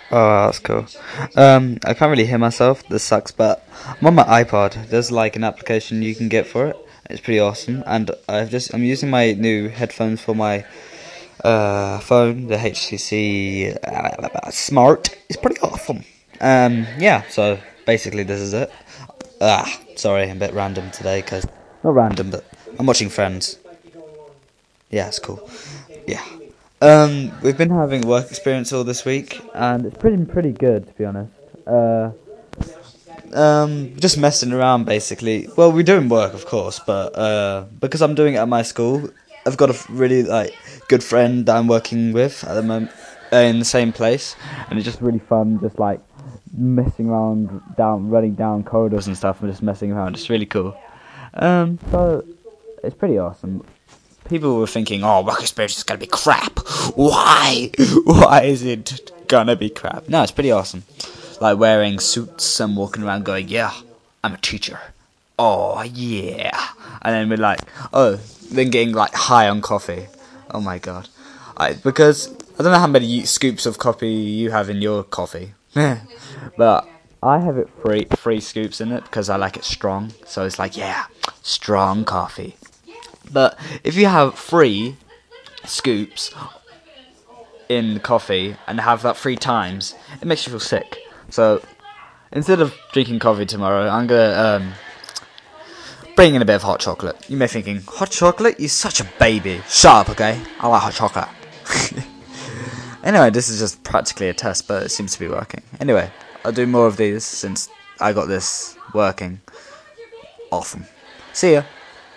Oh, that's cool. I can't really hear myself. This sucks, but I'm on my iPod. There's like an application you can get for it. It's pretty awesome, and I'm using my new headphones for my phone, the HTC Smart. It's pretty awesome. Yeah. So basically, this is it. Sorry, I'm a bit random today, cause not random, but I'm watching Friends. Yeah, it's cool. Yeah. We've been having work experience all this week, and it's pretty good to be honest. Just messing around basically. Well, we're doing work, of course, but because I'm doing it at my school, I've got a really good friend that I'm working with at the moment in the same place, and it's just really fun, just like messing around, running down corridors and stuff, and just messing around. It's really cool. So it's pretty awesome. People were thinking, "Oh, work experience is gonna be crap. Why? Why is it gonna be crap?" No, it's pretty awesome. Like wearing suits and walking around going, "Yeah, I'm a teacher. Oh yeah," and then we're like, "Oh," then getting like high on coffee. Oh my god, because I don't know how many scoops of coffee you have in your coffee, but I have it three scoops in it because I like it strong. So it's like, yeah, strong coffee. But if you have 3 scoops in the coffee and have that 3 times, it makes you feel sick. So instead of drinking coffee tomorrow, I'm gonna bring in a bit of hot chocolate. You may be thinking, hot chocolate? You're such a baby. Shut up, okay? I like hot chocolate. Anyway, this is just practically a test, but it seems to be working. Anyway, I'll do more of these since I got this working. Awesome. See ya.